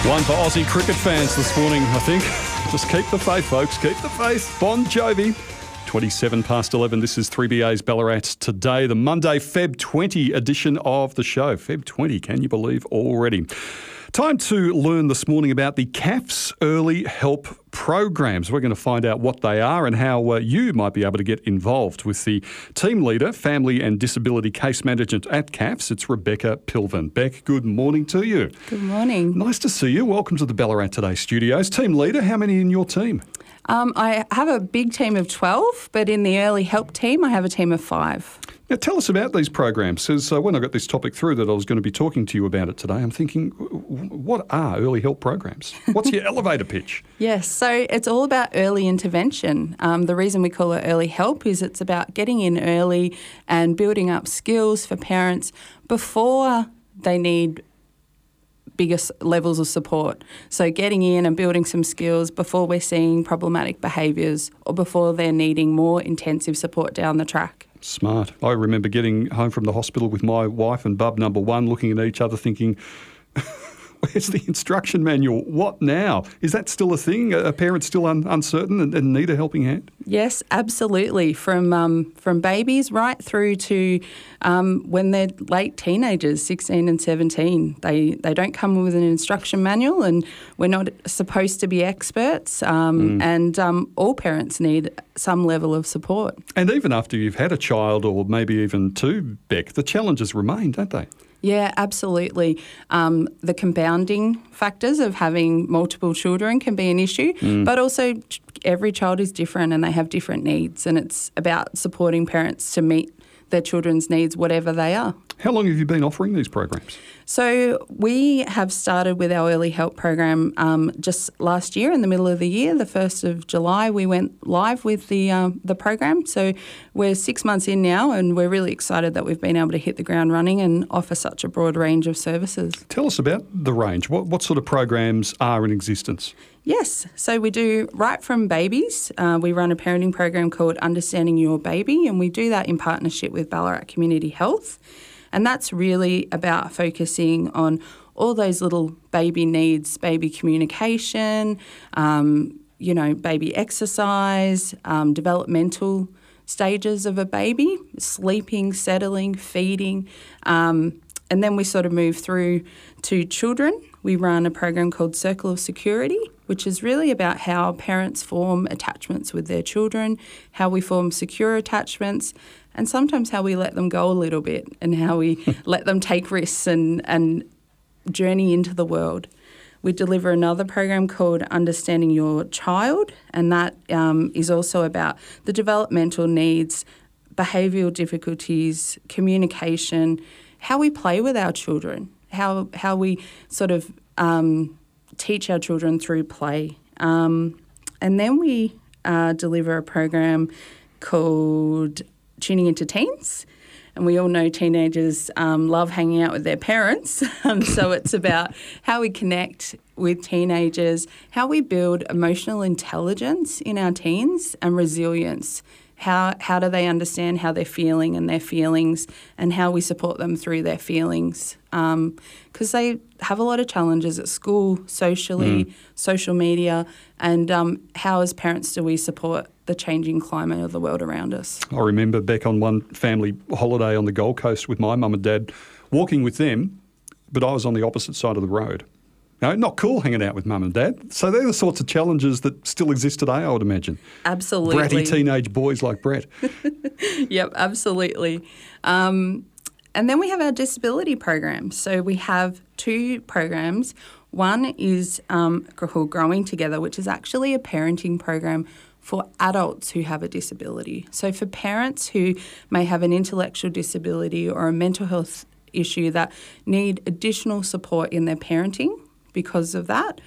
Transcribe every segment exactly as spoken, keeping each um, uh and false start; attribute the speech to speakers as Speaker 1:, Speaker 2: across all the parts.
Speaker 1: One for Aussie cricket fans this morning, I think. Just keep the faith, folks. Keep the faith. Bon Jovi. twenty-seven past eleven. This is three B A's Ballarat Today, the Monday, February twentieth edition of the show. February twentieth, can you believe already? Time to learn this morning about the C A F's Early Help programs. We're going to find out what they are and how uh, you might be able to get involved with the team leader, Family and Disability Case Management at C A F's. It's Rebecca Pilvin. Beck, good morning to you.
Speaker 2: Good morning.
Speaker 1: Nice to see you. Welcome to the Ballarat Today studios. Team leader, how many in your team?
Speaker 2: Um, I have a big team of twelve, but in the early help team, I have a team of five.
Speaker 1: Now, tell us about these programs, because uh, when I got this topic through that I was going to be talking to you about it today, I'm thinking, what are early help programs? What's your elevator pitch?
Speaker 2: Yes, so it's all about early intervention. Um, the reason we call it early help is it's about getting in early and building up skills for parents before they need bigger levels of support. So getting in and building some skills before we're seeing problematic behaviours or before they're needing more intensive support down the track.
Speaker 1: Smart. I remember getting home from the hospital with my wife and bub number one, looking at each other thinking, where's the instruction manual? What now? Is that still a thing? Are parents still un- uncertain and, and need a helping hand?
Speaker 2: Yes, absolutely. From um, from babies right through to um, when they're late teenagers, sixteen and seventeen. They they don't come with an instruction manual, and we're not supposed to be experts. Um, mm. And um, all parents need some level of support.
Speaker 1: And even after you've had a child or maybe even two, Beck, the challenges remain, don't they?
Speaker 2: Yeah, absolutely. Um, the compounding factors of having multiple children can be an issue, mm. but also every child is different and they have different needs, and it's about supporting parents to meet their children's needs, whatever they are.
Speaker 1: How long have you been offering these programs?
Speaker 2: So we have started with our early help program um, just last year in the middle of the year. The first of July we went live with the um, the program. So we're six months in now, and we're really excited that we've been able to hit the ground running and offer such a broad range of services.
Speaker 1: Tell us about the range. What, what sort of programs are in existence?
Speaker 2: Yes, so we do right from babies. Uh, we run a parenting program called Understanding Your Baby, and we do that in partnership with Ballarat Community Health. And that's really about focusing on all those little baby needs, baby communication, um, you know, baby exercise, um, developmental stages of a baby, sleeping, settling, feeding. Um, and then we sort of move through to children. We run a program called Circle of Security, which is really about how parents form attachments with their children, how we form secure attachments, and sometimes how we let them go a little bit and how we let them take risks and, and journey into the world. We deliver another program called Understanding Your Child, and that um, is also about the developmental needs, behavioural difficulties, communication, how we play with our children, how how we sort of um, teach our children through play. Um, and then we uh, deliver a program called Tuning Into Teens. And we all know teenagers um, love hanging out with their parents. Um, so it's about how we connect with teenagers, how we build emotional intelligence in our teens and resilience. How how do they understand how they're feeling and their feelings, and how we support them through their feelings? Because um, they have a lot of challenges at school, socially, mm. social media, and um, how as parents do we support the changing climate of the world around us?
Speaker 1: I remember back on one family holiday on the Gold Coast with my mum and dad, walking with them, but I was on the opposite side of the road. No, not cool hanging out with mum and dad. So they're the sorts of challenges that still exist today, I would imagine.
Speaker 2: Absolutely.
Speaker 1: Bratty teenage boys like Brett.
Speaker 2: Yep, absolutely. Um, and then we have our disability programs. So we have two programs. One is um, called Growing Together, which is actually a parenting program for adults who have a disability. So for parents who may have an intellectual disability or a mental health issue that need additional support in their parenting because of that,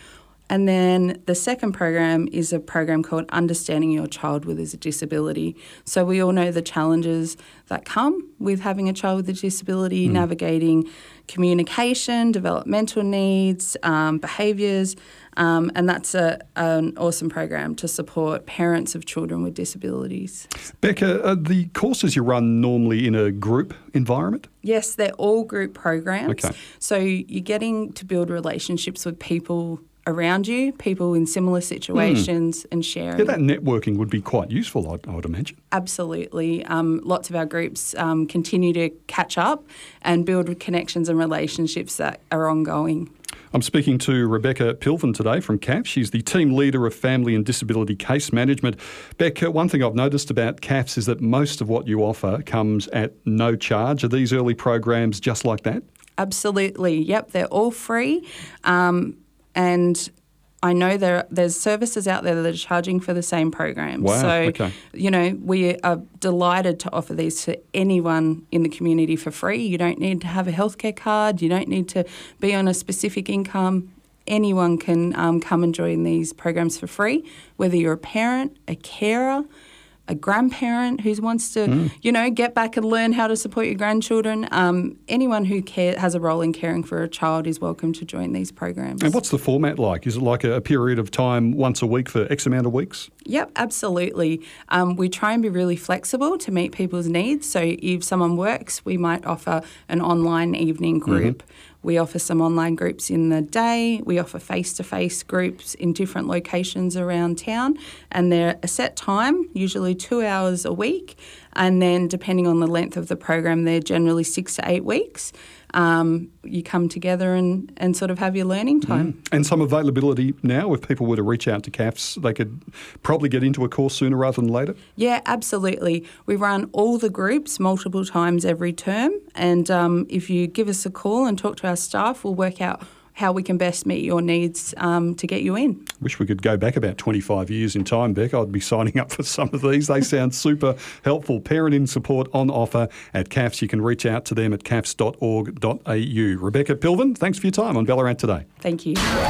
Speaker 2: And then the second program is a program called Understanding Your Child with a Disability. So we all know the challenges that come with having a child with a disability, mm. navigating communication, developmental needs, um, behaviours, um, and that's a, an awesome program to support parents of children with disabilities.
Speaker 1: Becca, are the courses you run normally in a group environment?
Speaker 2: Yes, they're all group programs.
Speaker 1: Okay.
Speaker 2: So you're getting to build relationships with people around you, people in similar situations, mm. and sharing.
Speaker 1: Yeah, that networking would be quite useful, I, I would imagine.
Speaker 2: Absolutely. Um, lots of our groups um, continue to catch up and build connections and relationships that are ongoing.
Speaker 1: I'm speaking to Rebecca Pilvin today from C A F. She's the team leader of Family and Disability Case Management. Becca, one thing I've noticed about C A Fs is that most of what you offer comes at no charge. Are these early programs just like that?
Speaker 2: Absolutely. Yep, they're all free. Um, and I know there there's services out there that are charging for the same program.
Speaker 1: Wow,
Speaker 2: so,
Speaker 1: okay.
Speaker 2: you know, we are delighted to offer these to anyone in the community for free. You don't need to have a healthcare card. You don't need to be on a specific income. Anyone can um, come and join these programs for free, whether you're a parent, a carer, a grandparent who wants to, mm. you know, get back and learn how to support your grandchildren. Um, anyone who care, has a role in caring for a child is welcome to join these programs.
Speaker 1: And what's the format like? Is it like a, a period of time once a week for X amount of weeks?
Speaker 2: Yep, absolutely. Um, we try and be really flexible to meet people's needs. So if someone works, we might offer an online evening group. Mm-hmm. We offer some online groups in the day. We offer face-to-face groups in different locations around town, and they're a set time, usually two hours a week. And then depending on the length of the program, they're generally six to eight weeks. Um, you come together and, and sort of have your learning time.
Speaker 1: Mm. And some availability now, if people were to reach out to C A Fs, they could probably get into a course sooner rather than later?
Speaker 2: Yeah, absolutely. We run all the groups multiple times every term, and um, if you give us a call and talk to our staff, we'll work out how we can best meet your needs um, to get you in.
Speaker 1: Wish we could go back about twenty-five years in time, Beck. I'd be signing up for some of these. They sound super helpful. Parenting support on offer at C A Fs. You can reach out to them at c a f s dot org dot a u. Rebecca Pilvin, thanks for your time on Ballarat Today.
Speaker 2: Thank you.